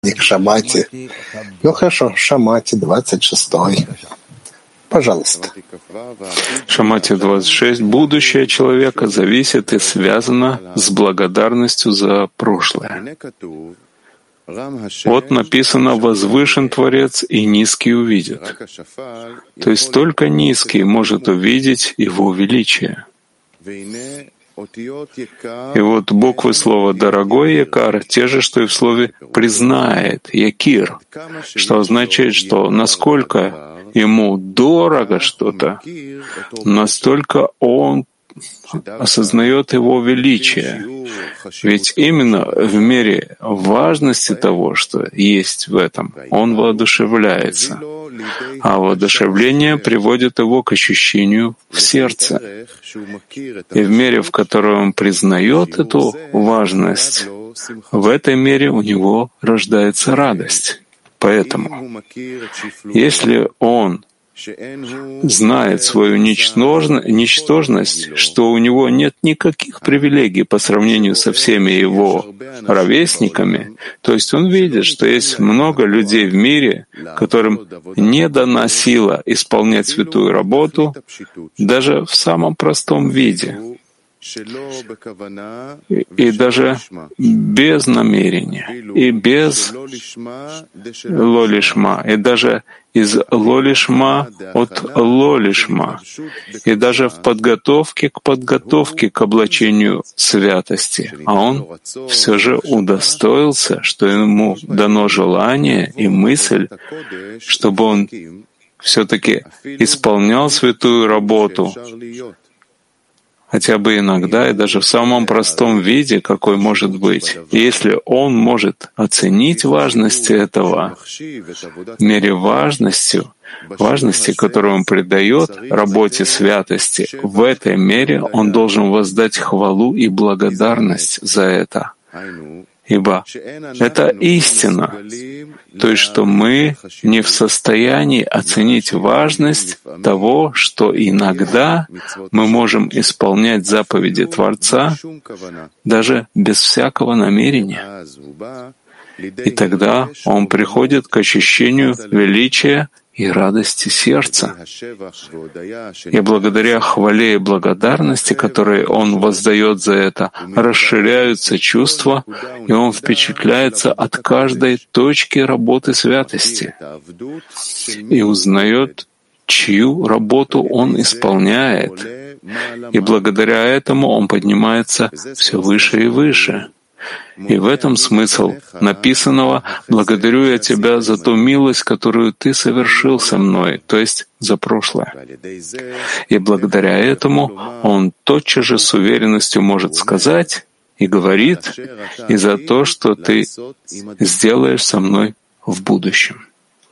Не к Шамати. Ну хорошо, Шамати 26. Пожалуйста. Шамати 26. Будущее человека зависит и связано с благодарностью за прошлое. Вот написано: «Возвышен Творец, и низкий увидит». То есть только низкий может увидеть Его величие. И вот буквы слова «дорогой» «якар» те же, что и в слове «признает» «якир», что означает, что насколько ему дорого что-то, настолько он осознает его величие. Ведь именно в мере важности того, что есть в этом, он воодушевляется. А воодушевление приводит его к ощущению в сердце. И в мере, в которой он признает эту важность, в этой мере у него рождается радость. Поэтому, если он знает свою ничтожность, что у него нет никаких привилегий по сравнению со всеми его ровесниками, то есть он видит, что есть много людей в мире, которым не дана сила исполнять святую работу даже в самом простом виде, и даже без намерения, и без лолишма, и даже из лолишма от лолишма, и даже в подготовке к облачению святости. А он все же удостоился, что ему дано желание и мысль, чтобы он все-таки исполнял святую работу, хотя бы иногда и даже в самом простом виде, какой может быть. И если он может оценить важность этого, в мере важности, которую он придает работе святости, в этой мере он должен воздать хвалу и благодарность за это. Ибо это истина, то есть что мы не в состоянии оценить важность того, что иногда мы можем исполнять заповеди Творца даже без всякого намерения. И тогда он приходит к ощущению величия и радости сердца. И благодаря хвале и благодарности, которые он воздает за это, расширяются чувства, и он впечатляется от каждой точки работы святости и узнает, чью работу он исполняет. И благодаря этому он поднимается все выше и выше. И в этом смысл написанного: «Благодарю я Тебя за ту милость, которую Ты совершил со мной», то есть за прошлое. И благодаря этому он тотчас же с уверенностью может сказать и говорит и за то, что Ты сделаешь со мной в будущем.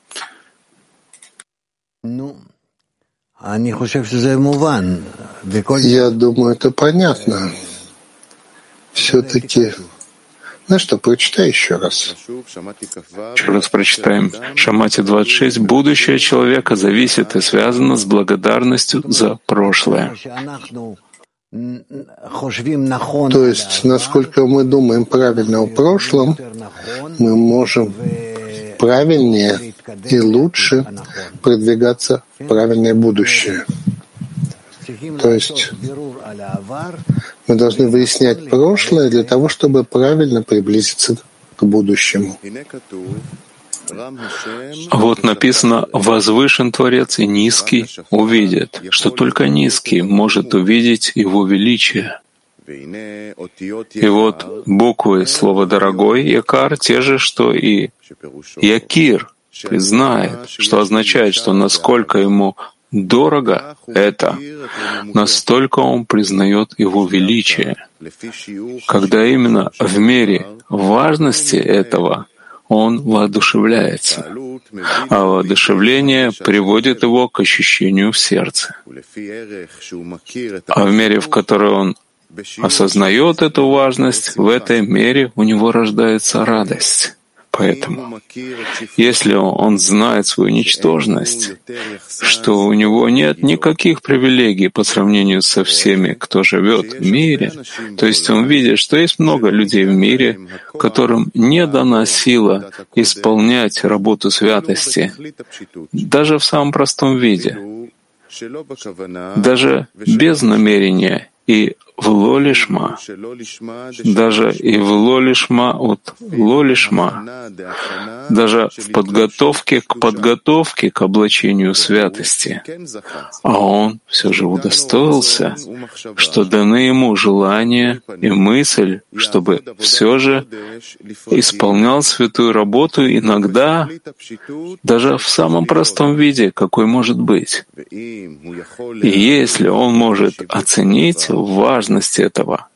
Я думаю, это понятно. Все-таки... Ну что, прочитай еще раз. Еще раз прочитаем. Шамати 26. Будущее человека зависит и связано с благодарностью за прошлое. То есть, насколько мы думаем правильно о прошлом, мы можем правильнее и лучше продвигаться в правильное будущее. То есть мы должны выяснять прошлое для того, чтобы правильно приблизиться к будущему. Вот написано: «Возвышен Творец, и низкий увидит», что только низкий может увидеть Его величие. И вот буквы слова «дорогой» «якар» те же, что и «якир» признает, что означает, что насколько ему дорого это, настолько он признает Его величие. Когда именно в мере важности этого он воодушевляется, а воодушевление приводит его к ощущению в сердце. А в мере, в которой он осознает эту важность, в этой мере у него рождается радость. Поэтому, если он знает свою ничтожность, что у него нет никаких привилегий по сравнению со всеми, кто живет в мире, то есть он видит, что есть много людей в мире, которым не дана сила исполнять работу святости, даже в самом простом виде, даже без намерения и в лолишма, даже и в лолишма от лолишма, даже в подготовке к облачению святости. А он все же удостоился, что даны ему желание и мысль, чтобы все же исполнял святую работу иногда, даже в самом простом виде, какой может быть. И если он может оценить важность этого,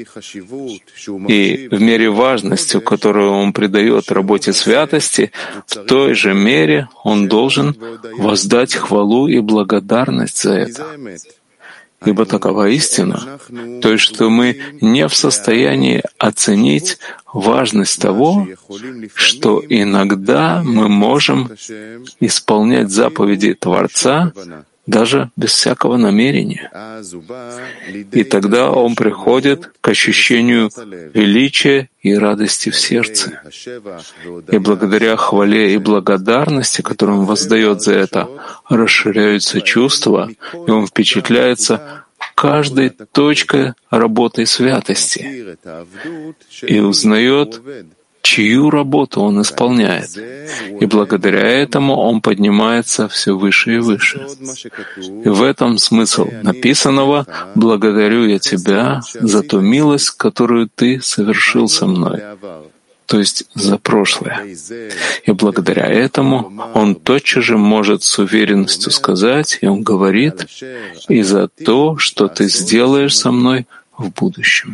и в мере важности, которую он придает работе святости, в той же мере он должен воздать хвалу и благодарность за это. Ибо такова истина, то есть что мы не в состоянии оценить важность того, что иногда мы можем исполнять заповеди Творца даже без всякого намерения. И тогда он приходит к ощущению величия и радости в сердце. И благодаря хвале и благодарности, которую он воздает за это, расширяются чувства, и он впечатляется каждой точкой работы святости и узнает, чью работу он исполняет. И благодаря этому он поднимается все выше и выше. И в этом смысл написанного «Благодарю я Тебя за ту милость, которую Ты совершил со мной», то есть за прошлое. И благодаря этому он тотчас же может с уверенностью сказать, и он говорит, «И за то, что Ты сделаешь со мной в будущем».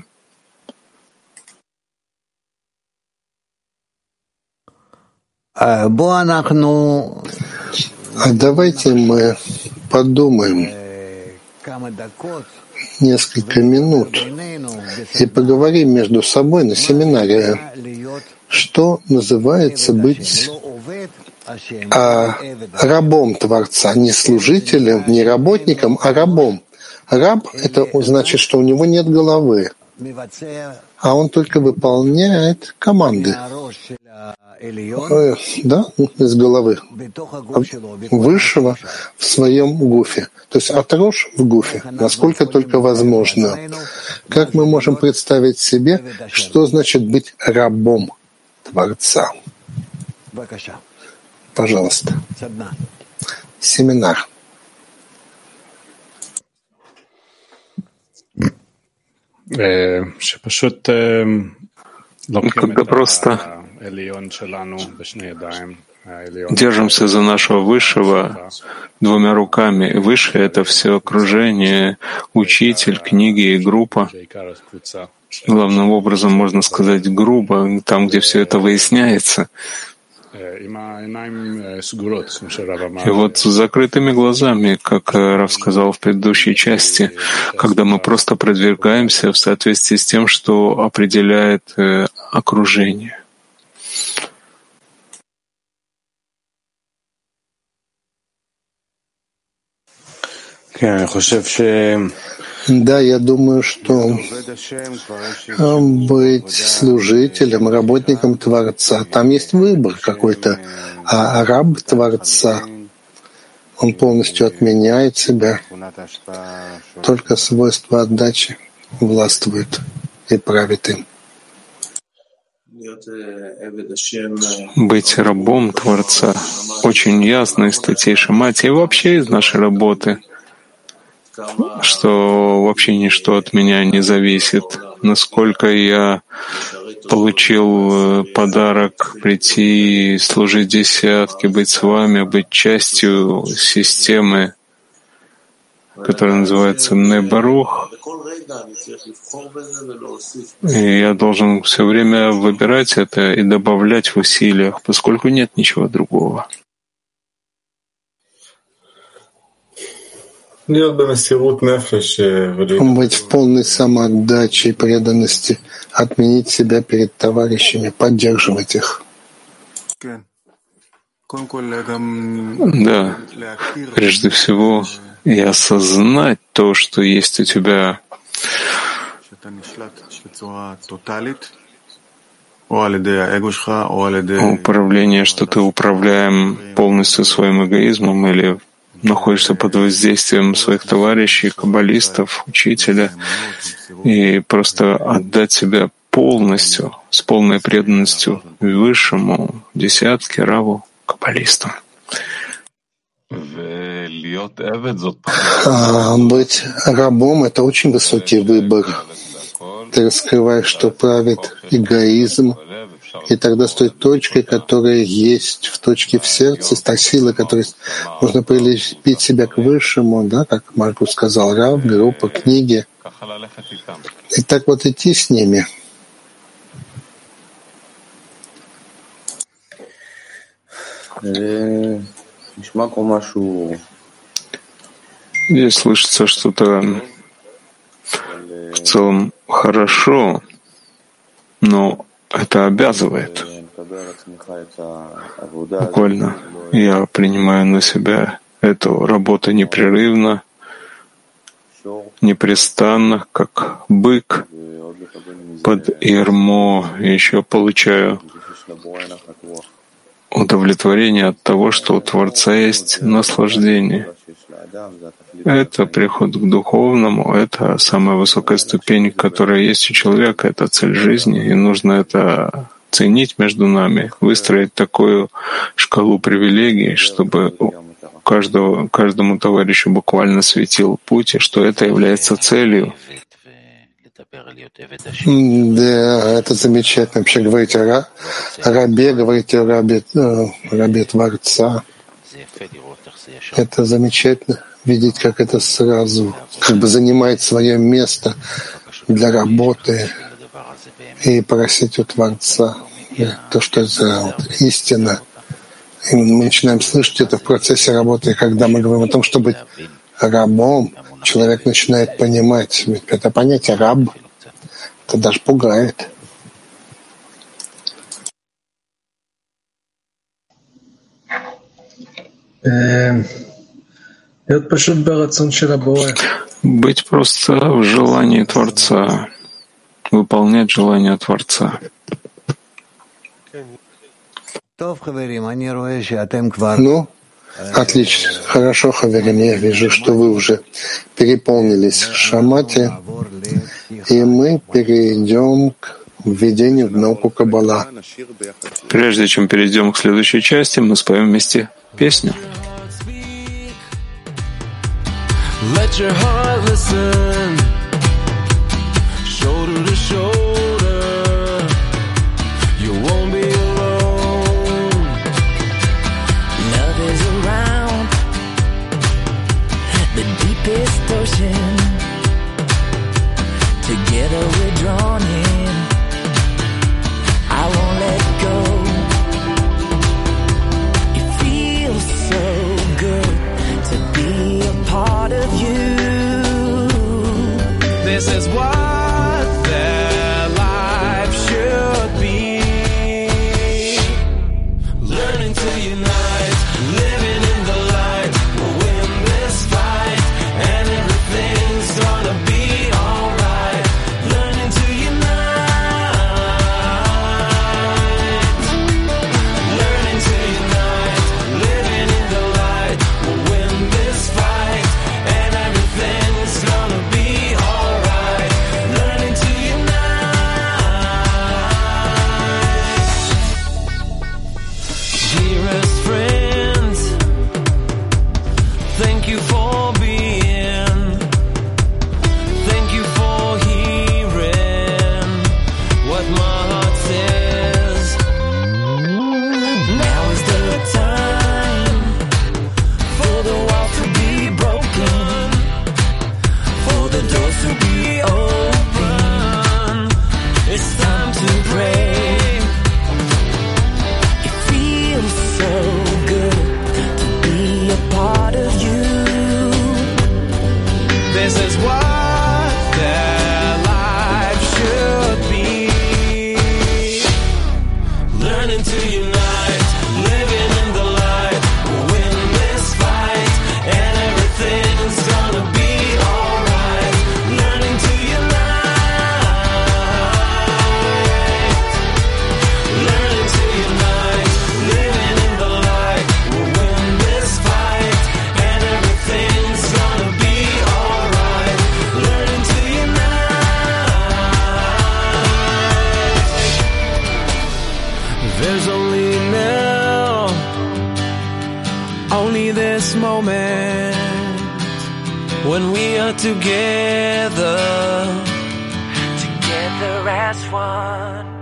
А давайте мы подумаем несколько минут и поговорим между собой на семинаре, что называется быть рабом Творца, не служителем, не работником, а рабом. Раб — это значит, что у него нет головы, а он только выполняет команды. Да, из головы высшего в своем гуфе, то есть отрожь в гуфе, насколько только возможно. Как мы можем представить себе, что значит быть рабом Творца? Пожалуйста. Семинар. Когда просто держимся за нашего Высшего двумя руками. Высшее — это все окружение, учитель, книги и группа. Главным образом, можно сказать, грубо, там, где все это выясняется. И вот с закрытыми глазами, как Рав сказал в предыдущей части, когда мы просто продвигаемся в соответствии с тем, что определяет окружение. Да, я думаю, что быть служителем, работником Творца, там есть выбор какой-то, а раб Творца, он полностью отменяет себя, только свойство отдачи властвует и правит им. Быть рабом Творца очень ясно из статей Шамати и вообще из нашей работы, что вообще ничто от меня не зависит. Насколько я получил подарок прийти, служить десятке, быть с вами, быть частью системы, которая называется Бней Барух. И я должен все время выбирать это и добавлять в усилиях, поскольку нет ничего другого. Быть в полной самоотдаче и преданности, отменить себя перед товарищами, поддерживать их. Да, прежде всего, и осознать то, что есть у тебя управление, что ты управляем полностью своим эгоизмом или находишься под воздействием своих товарищей, каббалистов, учителя, и просто отдать себя полностью, с полной преданностью высшему десятке, раву, каббалистам. Быть рабом — это очень высокий выбор. Ты раскрываешь, что правит эгоизм, и тогда с той точкой, которая есть в точке в сердце, с той силой, которой можно прилепить себя к высшему, да, как Маркус сказал, рав, группа, книги. И так вот идти с ними. Здесь слышится что-то в целом хорошо, но это обязывает. Буквально я принимаю на себя эту работу непрерывно, непрестанно, как бык под ярмо, и еще получаю удовлетворение от того, что у Творца есть наслаждение. Это приход к духовному, это самая высокая ступень, которая есть у человека, это цель жизни, и нужно это ценить между нами, выстроить такую шкалу привилегий, чтобы каждому товарищу буквально светил путь, и что это является целью. Да, это замечательно. Вообще говорить о рабе, говорить о рабе Творца. Это замечательно видеть, как это сразу как бы занимает свое место для работы и просить у Творца то, что это вот истина. И мы начинаем слышать это в процессе работы. И когда мы говорим о том, что быть рабом, человек начинает понимать. Ведь это понятие «раб» это даже пугает. Быть просто в желании Творца, выполнять желание Творца. Ну, отлично. Хорошо, Хаверим, я вижу, что вы уже переполнились в Шамате, и мы перейдем к введению в науку Каббала. Прежде чем перейдем к следующей части, мы споем вместе песню. Let your heart listen, shoulder to shoulder, you won't be alone. Love is around the deepest ocean, together we're drawn in, I won't let go. It feels so good to be a part of you. moment when we are together as one.